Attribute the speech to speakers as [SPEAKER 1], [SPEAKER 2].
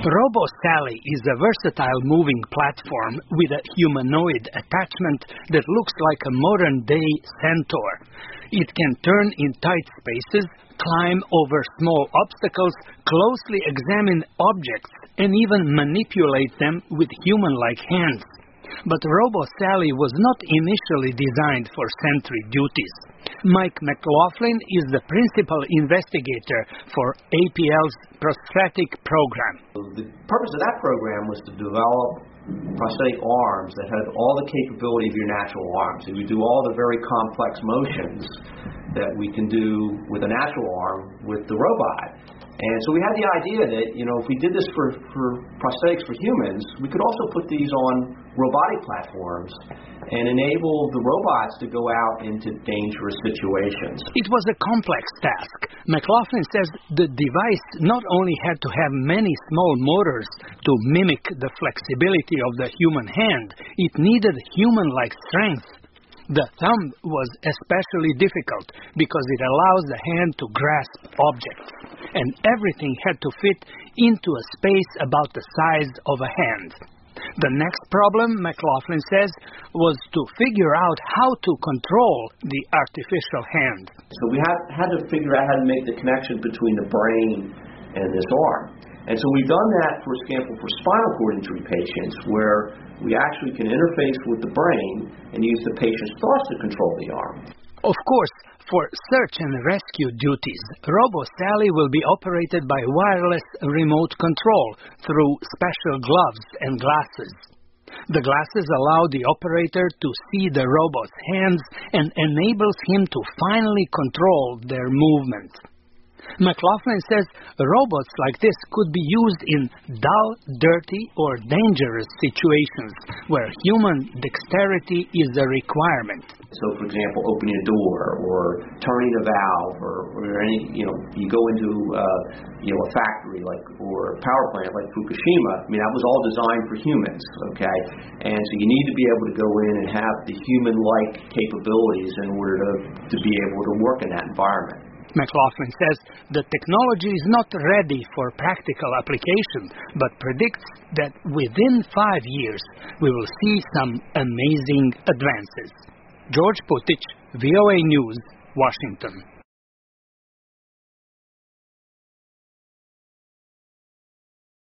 [SPEAKER 1] RoboSally is a versatile moving platform with a humanoid attachment that looks like a modern-day centaur. It can turn in tight spaces, climb over small obstacles, closely examine objects, and even manipulate them with human-like hands. But RoboSally was not initially designed for sentry duties. Mike McLaughlin is the principal investigator for APL's prosthetic program.
[SPEAKER 2] The purpose of that program was to develop prosthetic arms that had all the capability of your natural arms. So we do all the very complex motions that we can do with a natural arm with the robot. And so we had the idea that, if we did this for prosthetics for humans, we could also put these on robotic platforms and enable the robots to go out into dangerous situations.
[SPEAKER 1] It was a complex task. McLaughlin says the device not only had to have many small motors to mimic the flexibility of the human hand, it needed human-like strength. The thumb was especially difficult because it allows the hand to grasp objects, and everything had to fit into a space about the size of a hand. The next problem, McLaughlin says, was to figure out how to control the artificial hand.
[SPEAKER 2] So we had to figure out how to make the connection between the brain and this arm. And so we've done that, for example, for spinal cord injury patients, where we actually can interface with the brain and use the patient's thoughts to control the arm.
[SPEAKER 1] Of course, for search and rescue duties, RoboSally will be operated by wireless remote control through special gloves and glasses. The glasses allow the operator to see the robot's hands and enables him to finally control their movement. McLaughlin says robots like this could be used in dull, dirty, or dangerous situations where human dexterity is a requirement.
[SPEAKER 2] So, for example, opening a door or turning a valve or any, you go into, a factory or a power plant like Fukushima. That was all designed for humans, okay? And so you need to be able to go in and have the human-like capabilities in order to be able to work in that environment.
[SPEAKER 1] McLaughlin says the technology is not ready for practical application, but predicts that within 5 years we will see some amazing advances. George Putich, VOA News, Washington.